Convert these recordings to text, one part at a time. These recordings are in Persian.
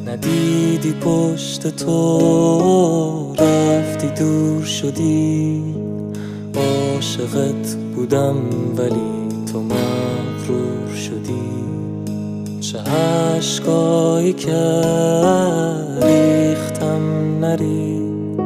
ندیدی پشت تو رفتی دور شدی، عاشقت بودم ولی تو مغرور شدی. چه عشقایی که ریختم نری،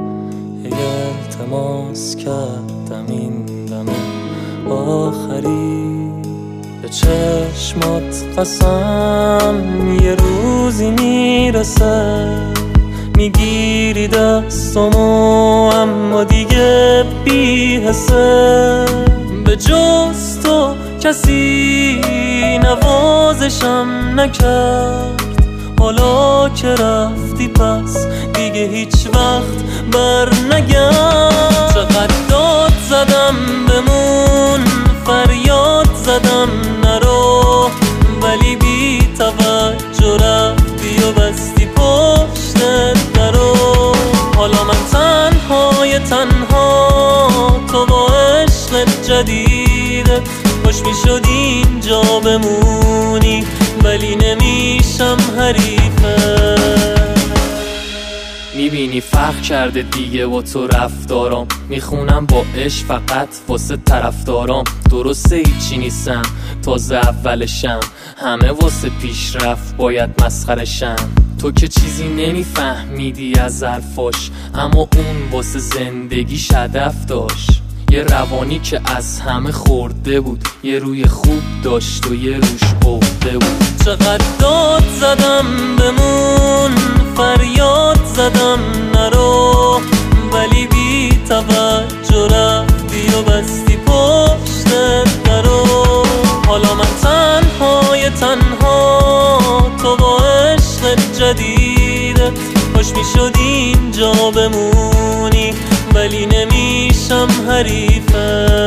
التماس کردم این دم آخری. به چشمات قسم یه روزی میرسه، میگیری دستمو اما دیگه بی حسه. به جز تو کسی نوازشم نکرد، حالا که رفتی پس دیگه هیچ وقت بر نگرد. چقدر داد زدم بمون، فریاد زدم نرو، ولی بی توجه رفتی و بستی پشتت درو. حالا من تنهای تنها، تو با عشق جدیدت خوش می شد اینجا بمونی، ولی نمیشم حریفت. میبینی فرق کرده دیگه با تو رفتارام، میخونم با عشق فقط واسه طرفدارام. درسته هیچی نیستم، تازه اولشم، همه واسه پیشرفت باید مسخرشم. تو که چیزی نمیفهمیدی از حرفاش، اما اون واسه زندگیش هدف داشت. یه روانی که از همه خورده بود، یه روی خوب داشت و یه روش عقده بود. چقدر داد زدم بمون، فریاد زدم نرو، ولی بی توجه رفتی و بستی پشتت درو. حالا من تنهای تنها، تو با عشق جدیدت خوش می شد اینجا بمونی، ولی نمیشم حریفت.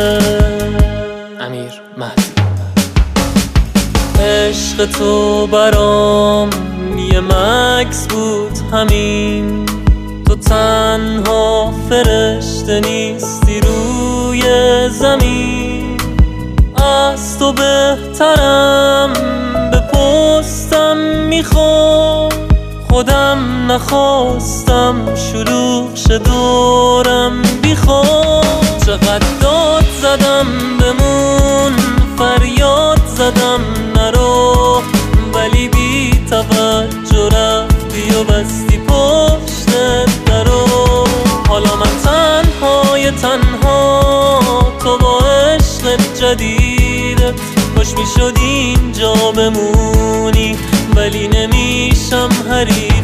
امیر مهدی. عشق تو برام یه مکس بود همین، تو تنها فرشته نیستی روی زمین. از تو بهترم بپستم میخوام، خودم نخواستم شلوغ شه دورم بیخوام. چقدر داد زدم بمون، فریاد زدم نرو، ولی بی توجه رفتی و بستی پشتت درو. حالا من تنهای تنها، تو با عشق جدیدت خوش می شد اینجا بمونی، ولی نمیشم حریف.